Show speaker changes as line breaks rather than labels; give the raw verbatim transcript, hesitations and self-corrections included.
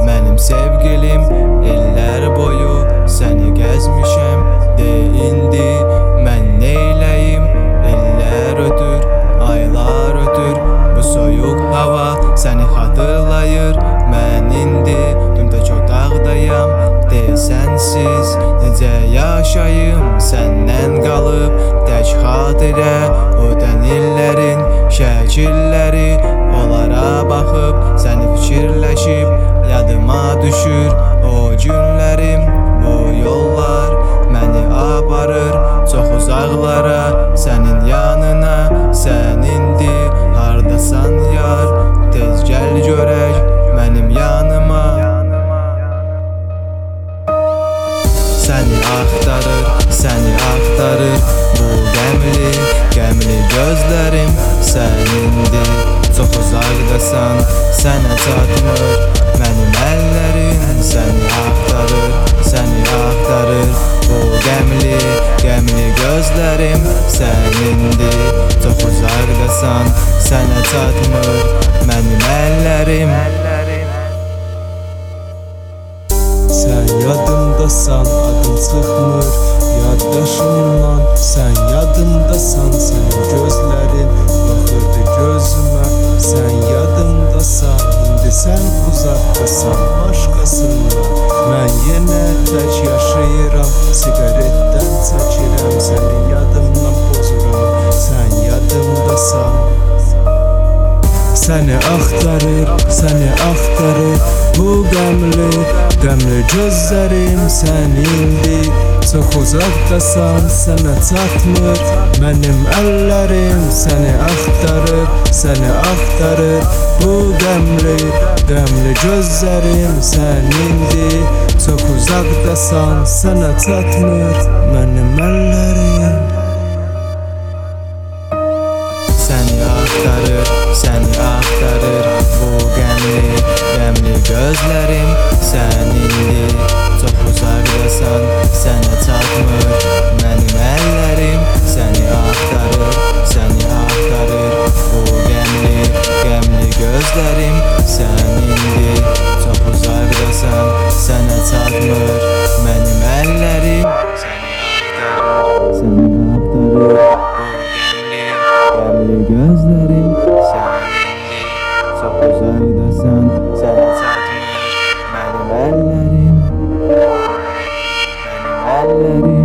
mənim sevgilim. İllər boyu səni gəzmişəm, de indi mən neyləyim? İllər ötür, aylar ötür, bu soyuq hava səni xatırlayır. Mən indi tümtək otaqdayam, de sənsiz necə yaşayım? Səndən qalıb tək xatirə, ötən illərin şəkilləri. Onlara baxıb səni fikirləşib yadıma düşür o günlərim. Bu yollar məni aparır çox uzaqlara, sənin yanına. Sən indi hardasan yar, tez gəl görək mənim yanıma. Səni axtarır, səni axtarır bu qəmli, qəmli gözlərim. Sən indi çox uzaqdasan, sənə çatmır mənim əllərim. Səni axtarır, səni axtarır bu qəmli, qəmli gözlərim. Sən indi çox uzaqdasan, sənə çatmır mənim əllərim.
Sən yadımdasan, adın çıxmır yaddaşımdan. Sən yadımdasan, sənin gözlərin baxırdı gözümə. Sən yadımdasan, indi sən uzaqdasan başqasından. Mən yenə tək yaşayıram, siqaretdən çəkirəm, səni yadımdan pozuram. Sən yadımdasan. Səni axtarır, səni axtarır bu qəmli, qəmli gözlərim. Sən indi çox uzaqdasan, sənə çatmır mənim əllərim. Səni axtarır, səni axtarır bu qəmli, qəmli gözlərim. Sən indi çox uzaqdasan, sənə çatmır mənim əllərim.
Səni axtarır, səni axtarır bu qəmli, qəmli gözlərim. Sən indi çox uzaqdasan, sənə çatmır mənim əllərim. Səni axtarır, səni axtarır bu qəmli, qəmli gözlərim. Sən indi çox uzaqdasan, sənə çatmır mənim əllərim. Səni axtarır, səni axtarır qəmli gözlərim. Sən indi çox uzaqdasan, sənə çatmır mənim əllərim, mənim əllərim.